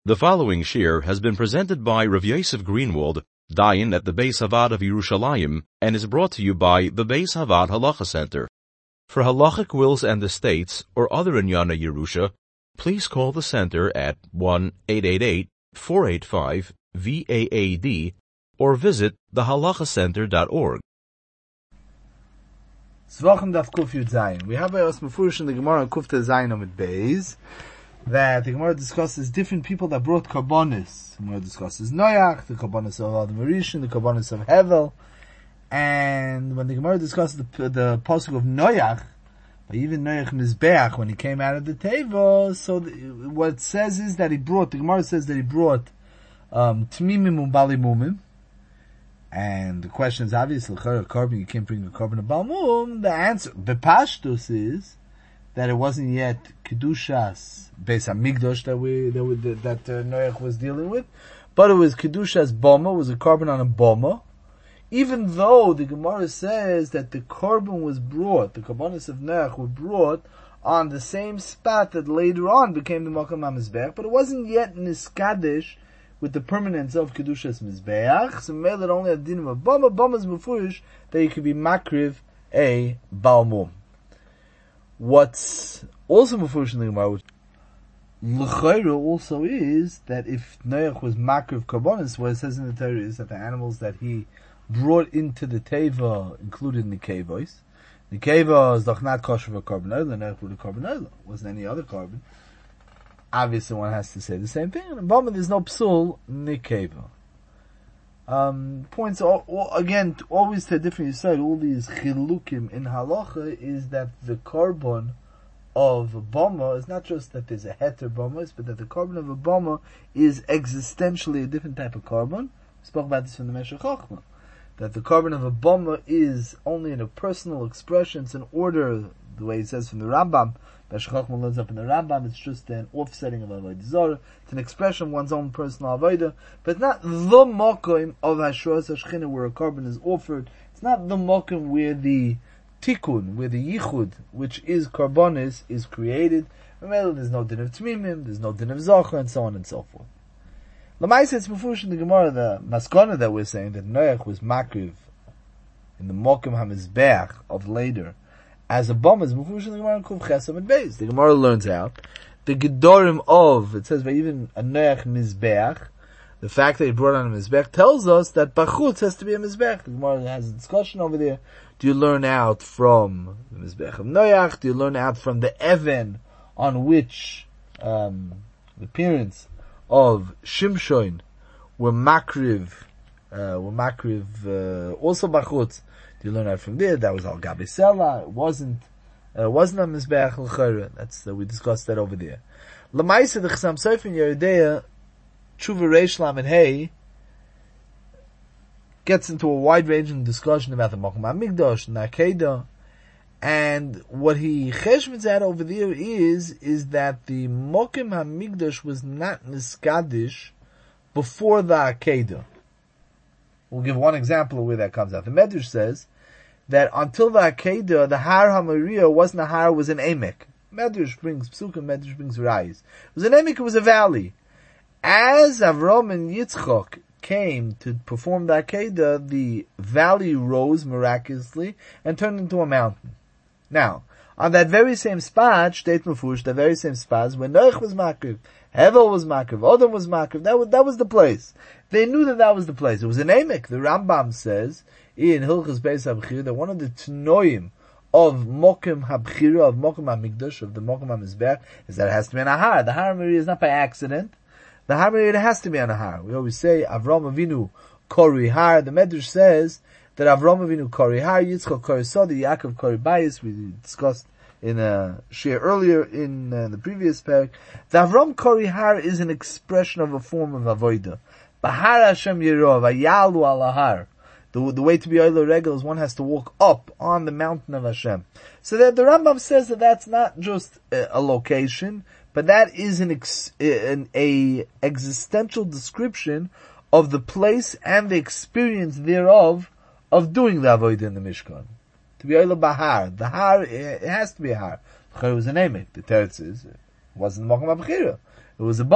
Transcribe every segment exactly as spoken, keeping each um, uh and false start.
The following shir has been presented by Rav Yosef Greenwald, Dayan at the Beis Havad of Yerushalayim, and is brought to you by the Beis Havad Halacha Center. For halachic wills and estates or other Inyana Yerusha, please call the center at one eight eight eight, four eight five, V A A D or visit the halacha center dot org. Zvachim daf Kuf Yud Zayin. We have a Mefurish in the Gemara Kufta Zayin Amid Beis that the Gemara discusses different people that brought karbonis. The Gemara discusses Noach, the karbonis of Adam Rishon, the karbonis of Hevel, and when the Gemara discusses the the pasuk of Noach, even Noach Mizbeach when he came out of the Teva, so the, what it says is that he brought. The Gemara says that he brought um, Tmimim Ubali Mumim. And the question is obviously, a carbon, you can't bring a carbon of Balmum. The answer, Bepashtus, is that it wasn't yet Kedushas Beis Hamikdash that we, that, we, that uh, Noach was dealing with, but it was Kedushas Boma, was a carbon on a Boma, even though the Gemara says that the carbon was brought, the carbonis of Noach were brought on the same spot that later on became the Makam HaMizbeach, but it wasn't yet Niskadish with the permanence of Kedushas Mizbeach, so made it only at the dinim of Bama. Bama is mufurish that you could be makriv a balmum. What's also mufurish in the Gemara, which l'chayra also is that if Noach was makriv karbonis, what it says in the Torah is that the animals that he brought into the teva included nikevos. Nikeva is doch not kosher for carbon oil, and Noach brought a carbon oil. Wasn't any other carbon. Obviously, one has to say the same thing. In Bama, there's no psul nikeva. Um, points all, all, again always to a different side. All these chilukim in halacha is that the carbon of a Bama is not just that there's a heter Bama, but that the carbon of a Bama is existentially a different type of carbon. We spoke about this from the Meshech Chochmah. That the carbon of a Bama is only in a personal expression. It's an order, the way he says from the Rambam. Meshech Chochmah learns up in the Rambam. It's just an offsetting of Avodah Zarah. It's an expression of one's own personal Avodah, but it's not the mokim of Hashras Hashchina where a carbon is offered. It's not the mokim where the tikkun, where the yichud, which is carbonis, is created. Remember, there's no din of tmimim, there's no din of zachar, and so on and so forth. L'maisa, it's mefurish in the Gemara, the maskana that we're saying that Noach was makriv in the mokim hamizbeach of later as a bomb is mefurish in the Gemara Kuf Chesam and Beis. The Gemara learns out the gedorim of, it says by even a Noach mizbeach, the fact that he brought on a mizbeach tells us that bachutz has to be a mizbeach. The Gemara has a discussion over there. Do you learn out from the mizbeach of Noach? Do you learn out from the even on which um, the parents of Shimshon were makriv, uh, were makriv uh, also bachutz? Do you learn out from there? That was al gabi sela. It wasn't, uh, wasn't a mizbeach l'chayra. That's uh, we discussed that over there. L'maisa the Chasam Sofer in Yeridea Tshuva Reish Lamed Hey gets into a wide-ranging discussion about the Mokum HaMikdash and the Akedah, and what he cheshmets at over there is is that the Mokum HaMikdash was not niskadish before the Akedah. We'll give one example of where that comes out. The Medrash says that until the Akedah, the Har HaMoriah wasn't a Har, it was an Emek. Medrash brings Psukim, Medrash brings Rayis. It was an Emek, it was a valley. As Avram and Yitzchok came to perform the Akedah, the valley rose miraculously and turned into a mountain. Now, on that very same spot, Shteit Mefush, the very same spot, when Noach was Makriv, Hevel was Makriv, Adam was Makriv, that was, that was the place. They knew that that was the place. It was an Emek. The Rambam says, in Hilchos Beis HaBchira, that one of the Tnoim of Mokim HaBchira, of Mokim HaMikdash, of the Mokim HaMizbeach, is that it has to be an Ahar. The Har Mori is not by accident. The Har Mori has to be an Ahar. We always say, Avram Avinu Kori Har. The Medrash says that Avram Avinu Kori Har, Yitzchak Kori Sodi, Yaakov Kori Bayis. We discussed in a share earlier in uh, the previous parak. The Avram Kori Har is an expression of a form of Avodah. Bahar Hashem Yerov, Ayalu al Har. The, the way to be Oilo Regel is one has to walk up on the mountain of Hashem. So that the Rambam says that that's not just a, a location, but that is an, ex, an a existential description of the place and the experience thereof of doing the Avodah in the Mishkan. To be Oilo Bahar. The Har, it has to be a Har. It was an Emek. The Teretz is, it wasn't Mokum HaBchira. It was a Bama.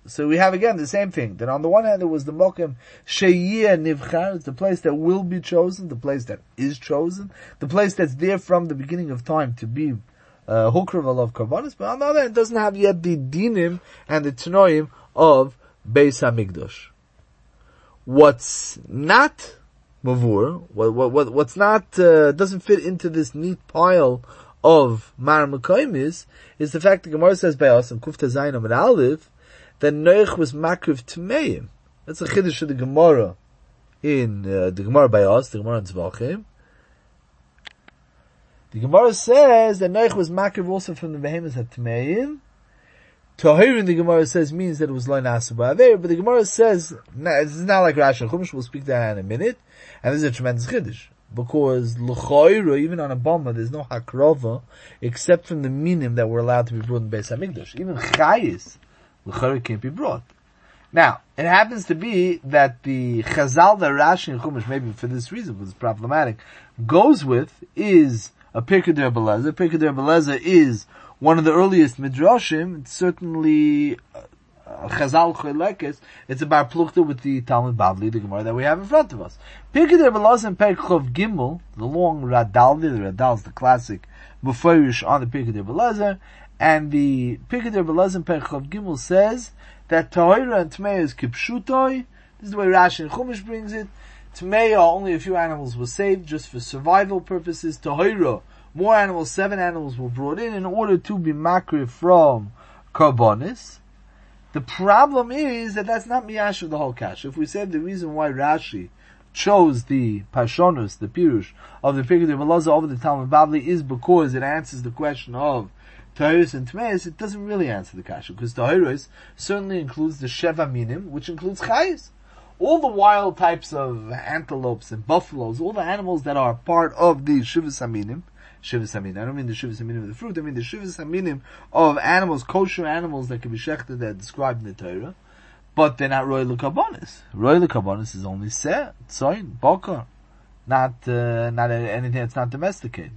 So we have again the same thing, that on the one hand there was the Mokem Sheyeh Nivchar, it's the place that will be chosen, the place that is chosen, the place that's there from the beginning of time to be uh, Hukrav of Karbonis, but on the other hand it doesn't have yet the Dinim and the Tanoim of Beis HaMikdash. What's not Mavur, what, what, what's not, uh, doesn't fit into this neat pile of Mar Mekayim is, is the fact that Gemara says by us, in Kufta Zayin Amid Aleph, that Noach was Makriv Tmeim. That's a Chiddush of the Gemara in, uh, the Gemara by us, the Gemara in Tzvachim. The Gemara says that Noach was Makriv also from the Behemoths at Tmeim. Tahirin, the Gemara says, means that it was Lo Nasu Ba'aver, but the Gemara says, nah, it's not like Rashi and Chumash, we'll speak to that in a minute, and this is a tremendous Chiddush, because L'choira, even on a Bama, there's no Hakrova, except from the minim that were allowed to be brought in Beis HaMikdash. Even Chayis, L'choira can't be brought. Now, it happens to be that the Chazal that Rashi and Chumash, maybe for this reason, because it's problematic, goes with, is a Pirkei D'Rebbe Pirkei D'Rebbe is one of the earliest midrashim. It's certainly uh, Chazal Choylekes. It's about Plukta with the Talmud Bavli, the Gemara that we have in front of us. Pirkei D'Rebbe Elazar and Perek Chov Gimel, the long Radaldi, the Radal is the classic Mufarish on the Pirkei D'Rebbe Elazar, and the Pirkei D'Rebbe Elazar and Perek Chov Gimel says that Tahira and Tmeya is Kipshutoi. This is the way Rashi and Chumash brings it. Tmeya, only a few animals were saved just for survival purposes. Tahira, more animals, seven animals were brought in in order to be makriv from karbonis. The problem is that that's not miyash of the whole kash. If we said the reason why Rashi chose the Parshonos, the Pirush, of the Pirkei D'Rebbe Elazar over the Talmud Bavli is because it answers the question of Tahiris and Tmeis, it doesn't really answer the kasha, because Tahiris certainly includes the Sheva Minim, which includes Chayis. All the wild types of antelopes and buffaloes, all the animals that are part of the Shivas Aminim, Shivas Aminim, I don't mean the Shivas Aminim of the fruit, I mean the Shivas Aminim of animals, kosher animals that can be shechted, that are described in the Torah, but they're not Roy L'Karbonis. Roy L'Karbonis is only Seh, Tzoyin, Bokar, not, uh, not anything that's not domesticated.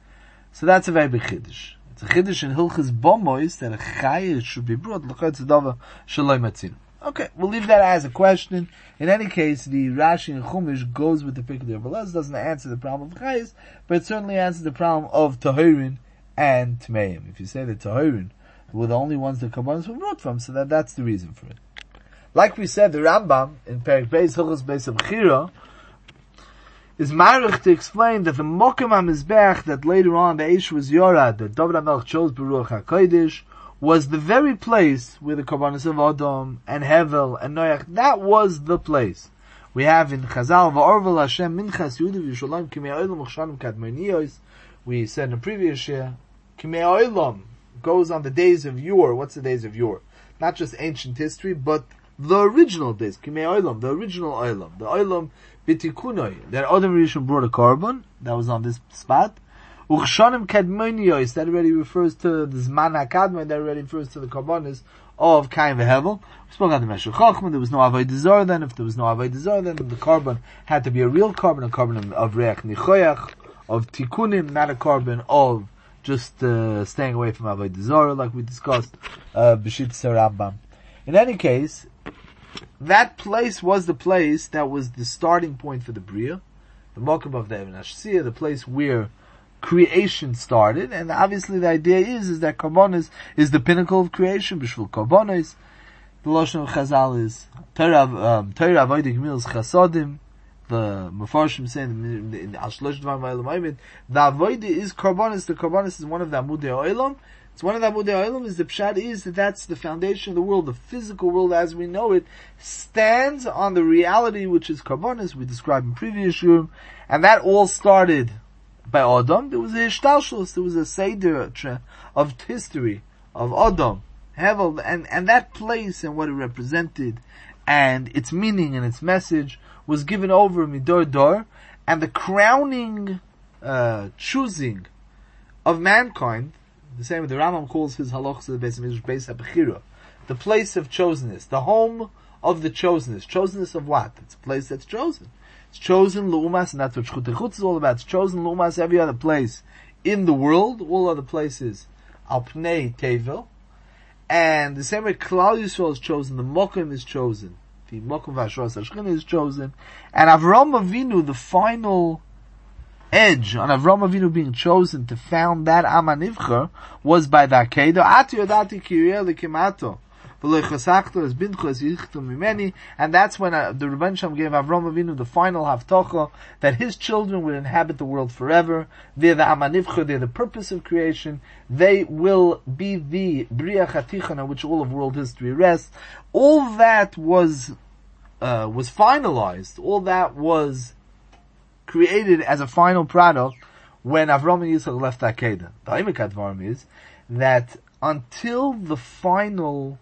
So that's a very big Chiddush. It's a Chiddush in Hilchas Bomois that a Chayah should be brought, L'chayt Tzedava, Shaloi Matzin. Okay, we'll leave that as a question. In any case, the Rashi and Chumash goes with the Pirkei D'Rebbe Elazar, doesn't answer the problem of Chayis, but it certainly answers the problem of Tahirin and Tmeim. If you say that Tahirin were the only ones that Karbonos were brought from, so that that's the reason for it. Like we said, the Rambam in Perek Beis Hilchos Beis Bechira is marich to explain that the Mokem HaMizbeach that later on the Eish was Yorad, that David HaMelech chose Beruach HaKodesh, was the very place where the Karbonos of Adam and Hevel and Noach, that was the place. We have in Chazal, V'orvel Hashem Minchas Yehuda V'Yushalayim Kimei Olam Uchshanim Kadmoniyos. We said in the previous year, Kimei Olam goes on the days of yore. What's the days of yore? Not just ancient history, but the original days. Kimei Olam, the original Olam. The Olam B'Tikunoi. That Adam Rishon brought a carbon, that was on this spot. Uchshanim Kadmoniyos, that already refers to the Zman HaKadmon, that already refers to the Karbonos of Kain v'Hevel. We spoke about the Meshech Chochmah, there was no Avodah Zarah then. If there was no Avodah Zarah then, the carbon had to be a real carbon, a carbon of, of Reach Nichoyach, of Tikkunim, not a carbon of just uh, staying away from Avodah Zarah, like we discussed, uh, B'shit Rambam. In any case, that place was the place that was the starting point for the Bria, the Mokum of the Even HaShasiyah, the place where creation started, and obviously the idea is, is that Karbonos is the pinnacle of creation, B'shvil Karbonos. The Lashon of Chazal is, Torah Avodah Gemilas Chasodim, the Mefarshim saying, in Al Shlosh Dvar Ma'olam Oimid, the Avodah is Karbonos, the Karbonos is one of the Amudei Olam, it's one of the Amudei Olam, is the Pshat is that that's the foundation of the world, the physical world as we know it, stands on the reality which is Karbonos, we described in previous Shurim, and that all started by Adam. There was a Hishtalshelus, there was a Seder of history of Adam, Hevel, and, and that place and what it represented, and its meaning and its message was given over Midor Dor, and the crowning, uh, choosing of mankind, the same way the Rambam calls his halachos of the Beis HaMikdash, Beis HaBechira, the place of chosenness, the home of the chosenness. Chosenness of what? It's a place that's chosen. It's chosen l'umas, and that's what Shchut Echutz is all about. It's chosen l'umas every other place in the world, all other places, al pnei tevel. And the same way Klal Yisrael is chosen, the Mokim is chosen. The Mokim Vashras Hashchina is chosen. And Avram Avinu, the final edge on Avram Avinu being chosen to found that Am HaNivcher was by the Akedah. Ati Yodati Kiriyeh L'Kimato. And that's when uh, the Rebbeinu Shalom gave Avram Avinu the final Havtocha that his children will inhabit the world forever. They're the Am HaNivcher, they're the purpose of creation. They will be the Bria Chatichon on which all of world history rests. All that was uh, was finalized. All that was created as a final product when Avram and Yitzchak left Akedah. The Omek HaDvarim is that until the final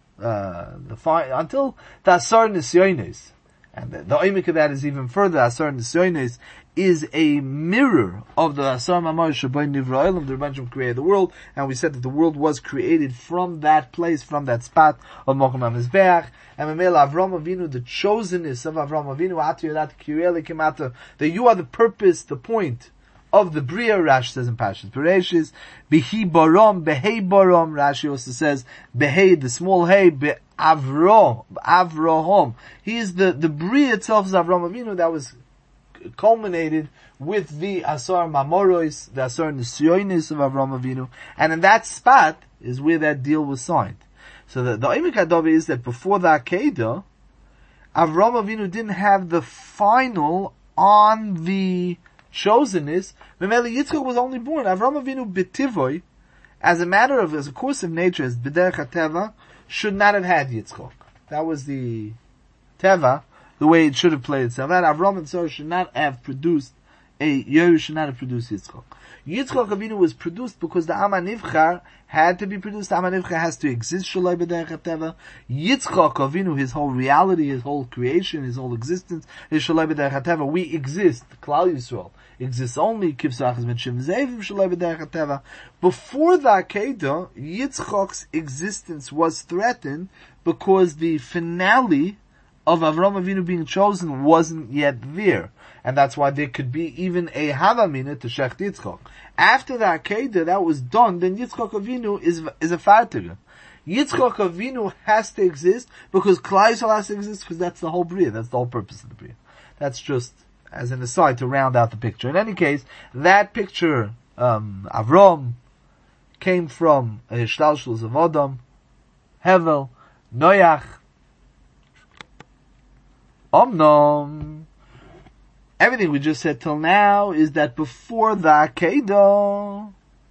Uh, the fi- until the Asar Nisyonis, and the, the oimik of that is even further. Asar Nisyonis is a mirror of the Asar Mamash Shabbai Nivra Olam, the Rebbeinu created the world, and we said that the world was created from that place, from that spot of Mokum HaMizbeach, and Memela Avram Avinu, the chosenness of Avram Avinu, Ati Yodat Kirele Kimata, that you are the purpose, the point of the Bria. Rashi says in Parshas Bereshis, Behi Barom, Behei Barom. Rashi also says, Behei, the small Hey, Be'avro, Avrohom. He is the, the Bria itself is Avram Avinu that was culminated with the Asar Mamorois, the Asar Nisyonis of Avram Avinu. And in that spot is where that deal was signed. So the, the Omek HaDov is that before the Akedah, Avram Avinu didn't have the final on the chosenness. Memeli Yitzchak was only born. Avram Avinu b'tivoy, as a matter of, as a course of nature, as b'derech hateva, should not have had Yitzchak. That was the teva, the way it should have played itself. That Avram and Sarah should not have produced a Yeru, should not have produced Yitzchak. Yitzchak Avinu was produced because the Am HaNivchar had to be produced. The Am HaNivchar has to exist. Shalai b'derech hateva. Yitzchak Avinu, his whole reality, his whole creation, his whole existence is Shalai b'derech hateva. We exist. Klal Yisrael exists only. Kivsach is ben Shem Zevim Shalai b'derech hateva. Before the Akedah, Yitzchak's existence was threatened because the finale of Avram Avinu being chosen wasn't yet there. And that's why there could be even a Havamina to Shecht Yitzchak. After the Akedah that was done, then Yitzchak Avinu is, is a Fartiga. Yitzchak Avinu has to exist because Klal Yisrael has to exist because that's the whole Bria. That's the whole purpose of the Bria. That's just as an aside to round out the picture. In any case, that picture, um, Avram, came from a Hishtalshlus of Adam, Hevel, Noach, Omnom. Everything we just said till now is that before the Akedah,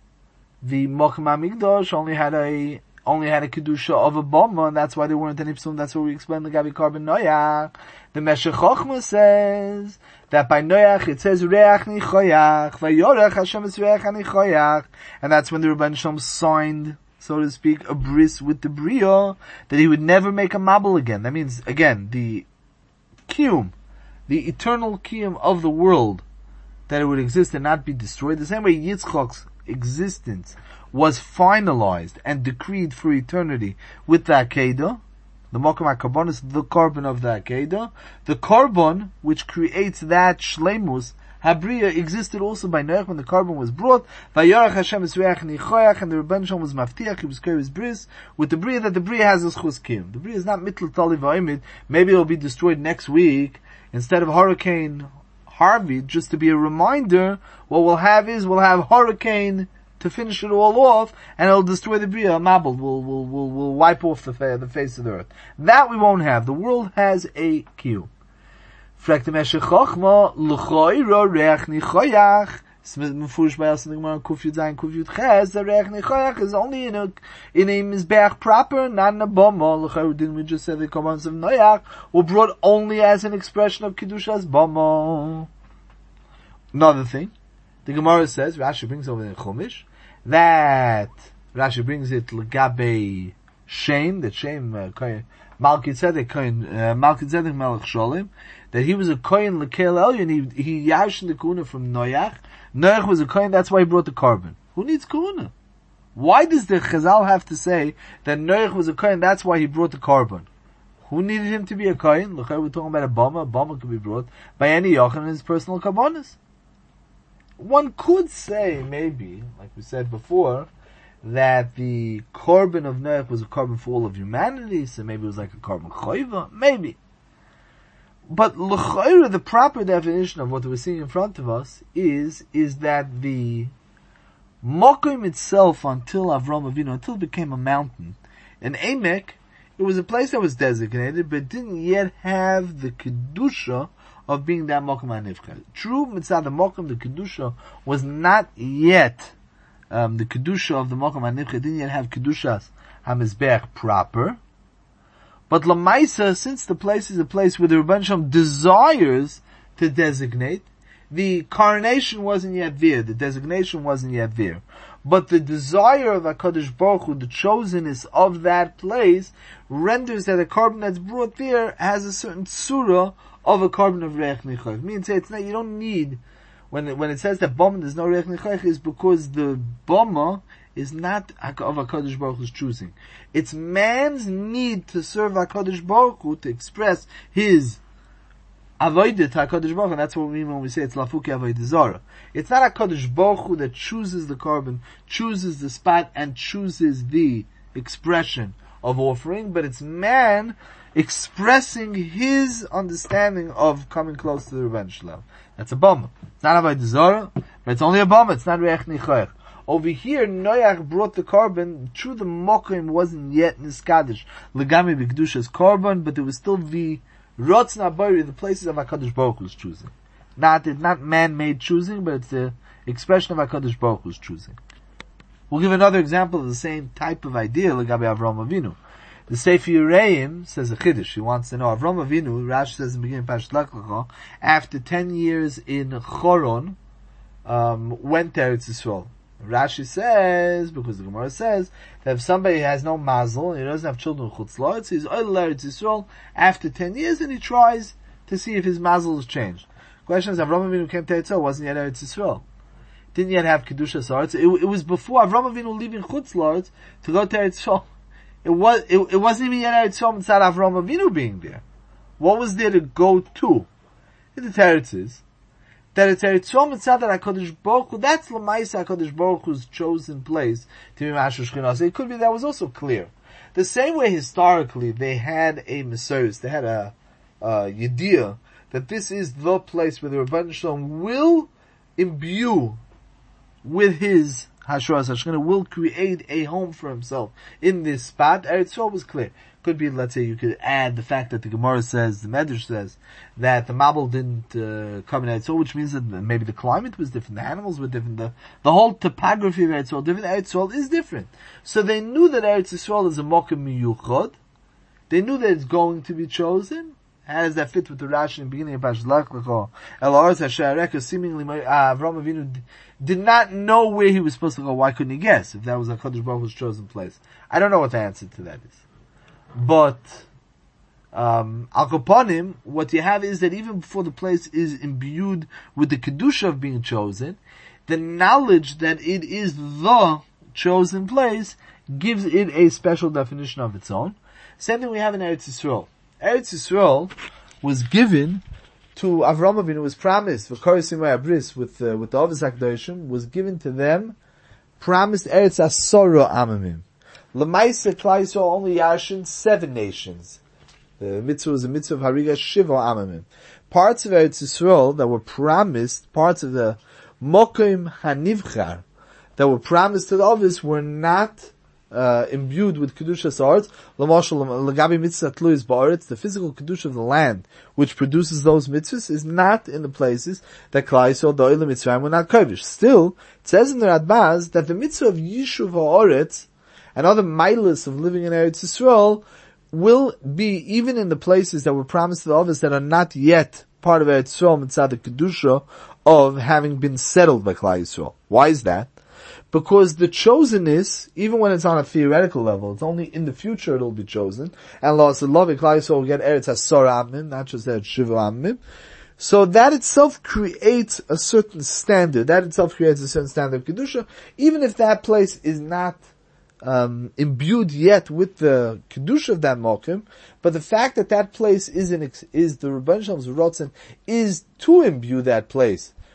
the Mokum HaMikdash only had a only had a kedusha of a bama, and that's why there weren't any psum. That's what we explained the Gabi Karban Noach. The Meshech Chochma says that by Noach it says Reach Nichoyach, Vayorech Hashem es Reach Nichoyach, and that's when the Rebbeinu Shalom signed, so to speak, a bris with the Bria, that he would never make a mabel again. That means, again, the Kiyum, the eternal Kiyum of the world, that it would exist and not be destroyed. The same way Yitzchak's existence was finalized and decreed for eternity with the Akedah, the Mokum HaKarbonis, the carbon of the Akedah. The carbon, which creates that Shleimus, Habriya, existed also by Noach when the carbon was brought. Vayarach Hashem es Reach Nichoyach, and the Rebbeinu Shalom was maftiach, he was carrying bris, with the Bria that the Bria has a schus kiyum. The Bria is not mitl tali v'oimid. Maybe it will be destroyed next week, instead of Hurricane Harvey, just to be a reminder, what we'll have is, we'll have Hurricane to finish it all off, and it'll destroy the Bria. Mabel will will will will wipe off the fa- the face of the earth. That we won't have. The world has a kiyum. Fragt dem Eshe Chochma l'choiro reach nichoyach. Mefurish by us in the Gemara Kuf Yud Zayin Kuf Yud Ches. The reach nichoyach is only in a in a mizbeach proper, not in a bama. L'choiro, didn't we just say the commands of Noach were brought only as an expression of Kedushas bama? Another thing, the Gemara says, Rashi brings over in Chumash, that Rashi brings it l'gabe Shem, that Shem, uh, Malki Tzedek, Kohen, uh, Malki Tzedek Melech Sholem, that he was a Kohen L'Kel Elyon, he, he yashed the Kuna from Noach. Noach was a Kohen, that's why he brought the carbon. Who needs Kuna? Why does the Chazal have to say that Noach was a Kohen, that's why he brought the carbon? Who needed him to be a Kohen? Look, we're talking about a Bama, a Bama could be brought by any Yochanan in his personal Karbonis. One could say, maybe, like we said before, that the korban of Noach was a korban for all of humanity, so maybe it was like a korban choiva, maybe. But l'chayra, the proper definition of what we're seeing in front of us is, is that the Mokim itself, until Avram Avinu, until it became a mountain, in Emek, it was a place that was designated, but didn't yet have the kedusha of being that Mokim HaNivcha. True, mitzvah the Mokim, the kedusha, was not yet, um, the kedusha of the Mokim HaNivcha didn't yet have kedushas HaMizbeach proper. But Lamaisa, since the place is a place where the Rebbeinu Shalom desires to designate, the coronation wasn't yet there, the designation wasn't yet there. But the desire of HaKadosh Baruch Hu, the chosenness of that place, renders that a korban that's brought there has a certain surah of a korban of Reich Nichayich. Means it's not, you don't need, when it, when it says that Bama there's no Reich Nichayich, is because the Bama is not of HaKadosh Baruch Hu's choosing. It's man's need to serve HaKadosh Baruch Hu, to express his avodah to HaKadosh Baruch Hu, and that's what we mean when we say it's lafuki avodah zara. It's not HaKadosh Baruch Hu that chooses the korban, chooses the spot, and chooses the expression of offering, but it's man expressing his understanding of coming close to the Rebbeinu Shalom. That's a bama. It's not avodah zara, but it's only a bama. It's not reich nichayich. Over here, Noach brought the korban. True, the mokim wasn't yet niskadish legami b'kedusha's korban, but there was still the rotzen abari, the places of HaKadosh Baruch Hu's choosing. Not it's not man-made choosing, but it's the expression of HaKadosh Baruch Hu's choosing. We'll give another example of the same type of idea legabi Avram Avinu. The Sefer Yereim says a chiddush. He wants to know Avram Avinu. Rashi says in the beginning of Parashat Lech Lecha, after ten years in Choron, um, went to Eretz Yisrael. Rashi says, because the Gemara says, that if somebody has no mazel, and he doesn't have children chutz la'aretz, he's oil Eretz Yisrael after ten years, and he tries to see if his mazel has changed. Question is, Avram Avinu came to Eretz Yisrael, wasn't yet Eretz Yisrael. Didn't yet have Kedushas Haaretz. It, it was before Avram Avinu leaving chutz la'aretz to go to Eretz Yisrael. It was, it, it wasn't even yet Eretz Yisrael inside Avram Avinu being there. What was there to go to? The Teretz is, that it's Eretz Yisrael mitzad that HaKadosh Baruch Hu, that's L'maisa HaKadosh Baruch Hu's chosen place to be Mashur Shekhinah. So it could be that was also clear. The same way historically they had a Mesoros, they had a, a Yediyah, that this is the place where the Rebbeinu Shalom will imbue with his Hashras Hashchina, will create a home for himself in this spot. Eretz Yisrael was clear. Could be, let's say, you could add the fact that the Gemara says, the Medrash says, that the Mabul didn't uh, come in Eretz Yisrael, which means that maybe the climate was different, the animals were different, the, the whole topography of Eretz Yisrael, different. Eretz Yisrael is different. So they knew that Eretz Yisrael is a Mokem Miyuchad. They knew that it's going to be chosen. How does that fit with the Rashi in the beginning of Parashat Lech Lecha? El Haaretz Asher Hareka, seemingly uh, Avram Avinu d- did not know where he was supposed to go. Why couldn't he guess if that was HaKadosh Baruch Hu's chosen place? I don't know what the answer to that is. But, um, Al Kaponim, what you have is that even before the place is imbued with the Kedusha of being chosen, the knowledge that it is the chosen place gives it a special definition of its own. Same thing we have in Eretz Yisrael. Eretz Yisrael was given to Avram Avinu, was promised, V'koresimai Abris, with, uh, with the Ovis HaKadoshim, was given to them, promised Eretz Asoro Amamim. L'maisa Klal Yisrael only Yarshin seven nations. The mitzvah was a mitzvah of Hariga Shiva Amamim. Parts of Eretz Yisrael that were promised, parts of the Mokim Hanivchar, that were promised to the Ovis were not Uh, imbued with Kedushas Haaretz. L'mashal, l'gabi mitzvah tluis ba'aretz, the physical Kedusha of the land, which produces those mitzvahs, is not in the places that Klal Yisrael, the Olam Mitzrayim, were not kodesh. Still, it says in the Radbaz that the mitzvah of Yishuv Haaretz, and other milas of living in Eretz Yisrael, will be even in the places that were promised to the others that are not yet part of Eretz Yisrael, mitzvah the Kedusha of having been settled by Klal Yisrael. Why is that? Because the chosenness, even when it's on a theoretical level, it's only in the future it'll be chosen. And Allah said, love it, Klal Yisrael will get Eretz Asor Amim, not just Eretz Shiva Amim. So that itself creates a certain standard. That itself creates a certain standard of Kedusha, even if that place is not um, imbued yet with the Kedusha of that Mokim. But the fact that that place is, in, is the Rebbeinu Shalom's Rotzen, is to imbue that place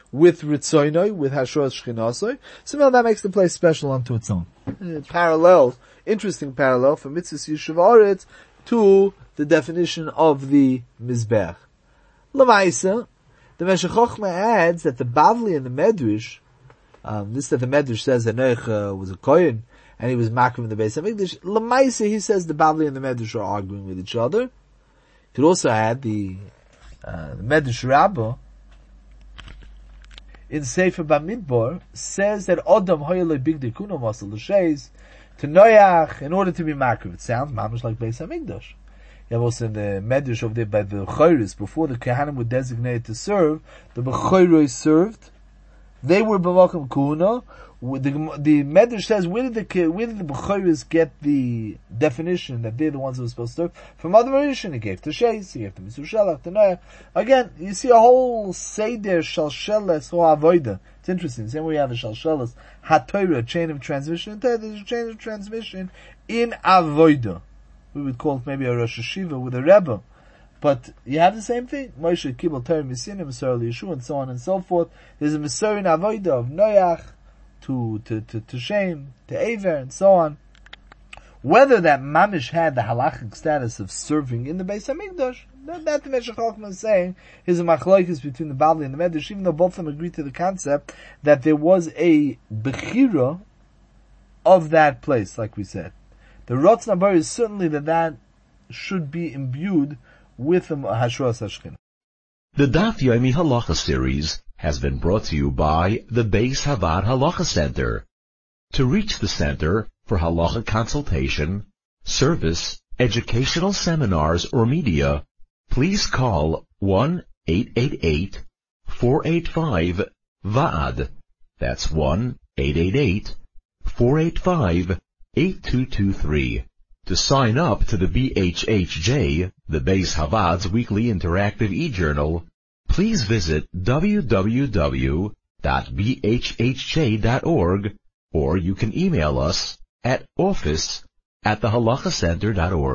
with Ritzoinoi, with Hashros Shchinasoi. So now that makes the place special unto its own. Uh, parallel, interesting parallel from Mitzvah Yishuv Aretz to the definition of the Mizbech. Lamaisa, the Meshech Chochmah adds that the Bavli and the Medrash, um, this that the Medrash says that Noach uh, was a Kohen, and he was Makrim in the Beis HaMikdash. Lamaisa, he says the Bavli and the Medrash are arguing with each other. You could also add the, uh, the Medrash Rabbah, in Sefer Bamidbar, says that Odom Hoyele Big Dekuno Masal L'Sheis, to Noach, in order to be Makrim. It sounds mamish like Beis HaMikdash. You have also in the Medrash over there by the Chayris, before the Kehanim were designated to serve, the Bechayros served. They were B'Makom Kuhuna. The, the Medrash says, where did the, where did the Bechayros get the definition that they're the ones who were supposed to serve? From other Rishon, he gave to Sheis, he gave to Misur Shalach, to Noach. Again, you see a whole Seder Shalsheles or Avoida. It's interesting. Same way you have a Shalsheles, HaTorah, chain of transmission, there's a chain of transmission in Avoida. We would call it maybe a Rosh Hashiva with a Rebbe. But you have the same thing. Moshe Kibbel Torah Misinim, Mesor Yeshua, and so on and so forth. There's a Mesor in Avodah of Noach to, to, to, to Shem, to Aver, and so on. Whether that Mamish had the halachic status of serving in the Beis HaMikdash, that, that the Meshech Chochmah is saying is a machlokes between the Bavli and the Medrash, even though both of them agree to the concept that there was a Bechira of that place, like we said. The Rotz Nabar is certainly that that should be imbued with a Hashras Hashkin. The Daf Yomi Halacha series has been brought to you by the Beis Havad Halacha Center. To reach the center for halacha consultation, service, educational seminars, or media, please call one eight eight eight, four eight five, V A D. That's one eight eight eight, four eight five, eight two two three. To sign up to the B H H J, the Beis Havad's weekly interactive e-journal, please visit w w w dot b h h j dot org, or you can email us at office at the halacha center dot org.